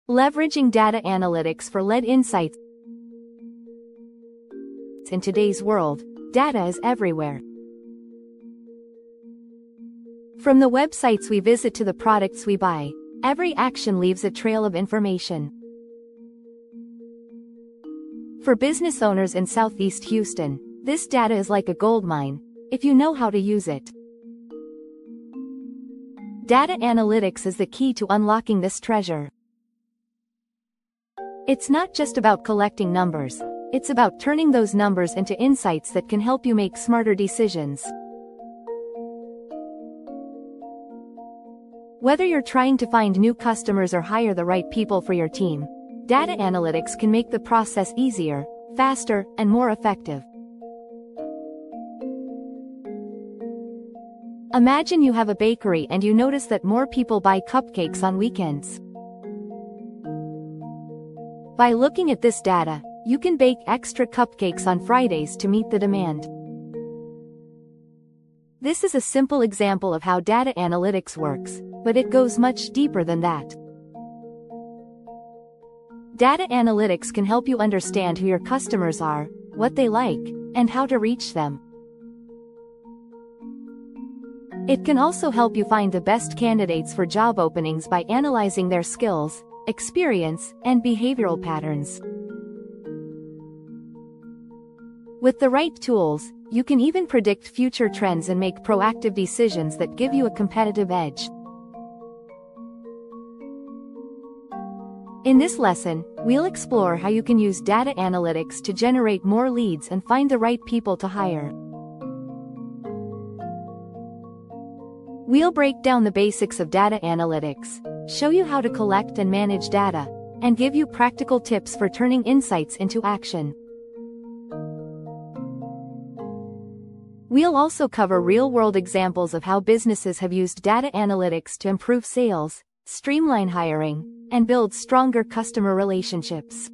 Leveraging data analytics for lead insights. In today's world, data is everywhere. From the websites we visit to the products we buy, every action leaves a trail of information. For business owners in Southeast Houston, this data is like a goldmine, if you know how to use it. Data analytics is the key to unlocking this treasure. It's not just about collecting numbers, it's about turning those numbers into insights that can help you make smarter decisions. Whether you're trying to find new customers or hire the right people for your team, data analytics can make the process easier, faster, and more effective. Imagine you have a bakery and you notice that more people buy cupcakes on weekends. By looking at this data, you can bake extra cupcakes on Fridays to meet the demand. This is a simple example of how data analytics works, but it goes much deeper than that. Data analytics can help you understand who your customers are, what they like, and how to reach them. It can also help you find the best candidates for job openings by analyzing their skills, experience, and behavioral patterns. With the right tools, you can even predict future trends and make proactive decisions that give you a competitive edge. In this lesson, we'll explore how you can use data analytics to generate more leads and find the right people to hire. We'll break down the basics of data analytics, show you how to collect and manage data, and give you practical tips for turning insights into action. We'll also cover real-world examples of how businesses have used data analytics to improve sales, streamline hiring, and build stronger customer relationships.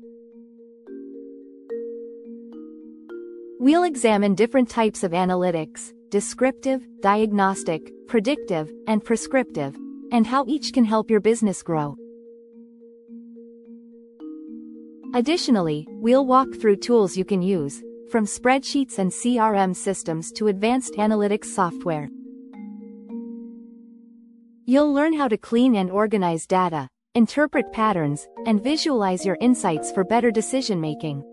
We'll examine different types of analytics: descriptive, diagnostic, predictive, and prescriptive, and how each can help your business grow. Additionally, we'll walk through tools you can use, from spreadsheets and CRM systems to advanced analytics software. You'll learn how to clean and organize data, interpret patterns, and visualize your insights for better decision-making.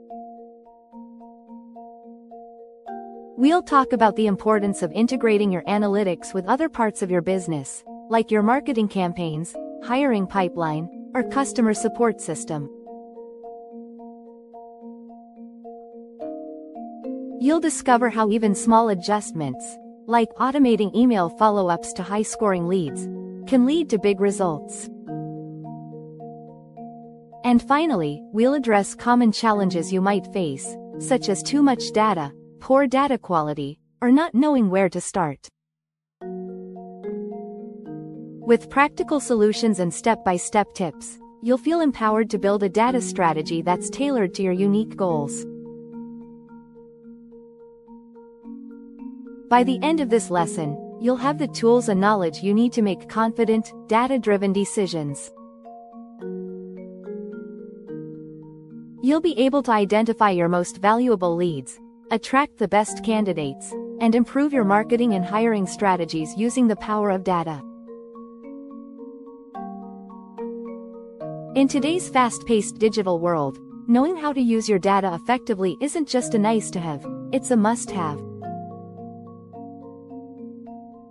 We'll talk about the importance of integrating your analytics with other parts of your business, like your marketing campaigns, hiring pipeline, or customer support system. You'll discover how even small adjustments, like automating email follow-ups to high-scoring leads, can lead to big results. And finally, we'll address common challenges you might face, such as too much data, poor data quality, or not knowing where to start. With practical solutions and step-by-step tips, you'll feel empowered to build a data strategy that's tailored to your unique goals. By the end of this lesson, you'll have the tools and knowledge you need to make confident, data-driven decisions. You'll be able to identify your most valuable leads, attract the best candidates, and improve your marketing and hiring strategies using the power of data. In today's fast-paced digital world, knowing how to use your data effectively isn't just a nice-to-have, it's a must-have.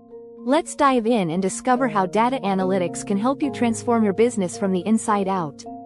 Let's dive in and discover how data analytics can help you transform your business from the inside out.